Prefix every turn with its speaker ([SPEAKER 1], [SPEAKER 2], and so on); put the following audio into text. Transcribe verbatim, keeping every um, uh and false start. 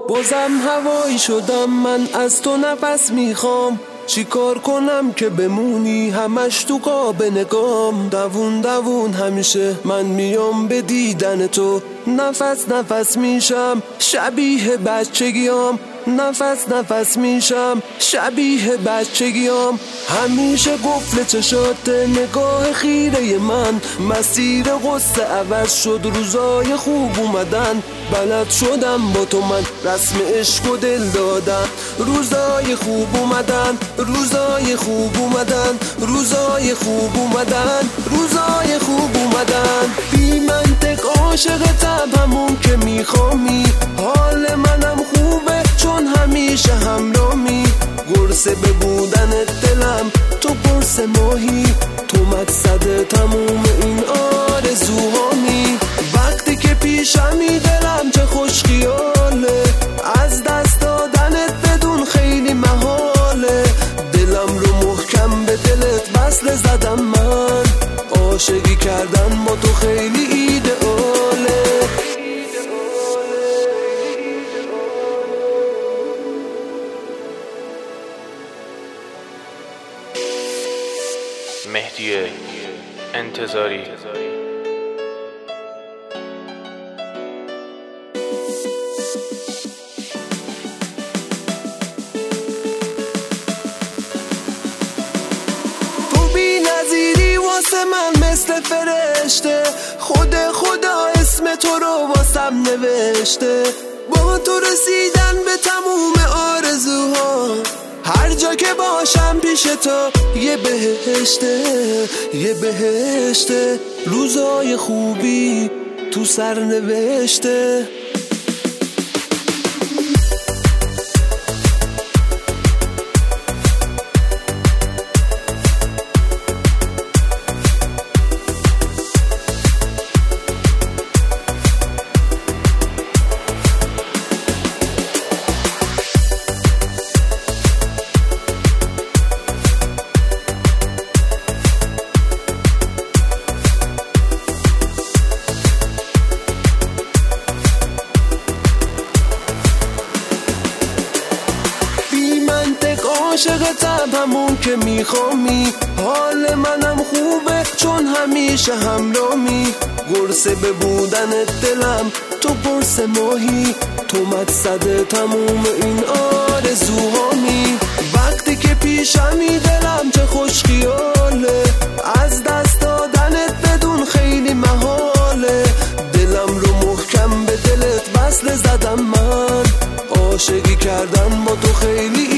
[SPEAKER 1] بازم هوایی شدم من از تو نفس میخوام، چی کار کنم که بمونی همش تو قاب نگام. دوون دوون همیشه من میام به دیدن تو، نفس نفس میشم شبیه بچگیام، نفس نفس میشم شبیه بچگیام. همیشه قفل چشات نگاه خیره من، مسیر قصه عوض شد روزای خوب اومدن. بلد شدم با تو من رسم عشق و دل دادن، روزای خوب اومدن روزای خوب اومدن روزای خوب اومدن روزای خوب اومدن. بی منطق عاشقتم همون که میخوامی، حال منم خوبه چون همیشه همرامی. قرصه به بودن دلم تو قرص ماهی، تو مقصد تموم این آرزوهامی. وقتی که پیشمی دلم چه خوش خیاله، از دست دادنت بدون خیلی محاله. دلم رو محکم به دلت وصل زدم من، عاشقی کردن با تو خیلی ایدئاله.
[SPEAKER 2] مهدی انتظاری.
[SPEAKER 1] تو بی نظیری واسه من مثل فرشته، خود خدا اسم تو رو واسم نوشته. با تو رسیدن به تموم آرزوها، هر جا که باشم پیش تو یه بهشته یه بهشته. روزای خوبی تو سر نوشته. عاشقتم همون که میخوامی، حال منم خوبه چون همیشه همرامی. قرصه به بودن دلم تو قرص ماهی، تو مقصد تموم این آرزوهامی. وقتی که پیشمی دلم چه خوش خیاله، از دست دادنت بدون خیلی محاله. دلم رو محکم به دلت وصل زدم من، عاشقی کردن با تو خیلی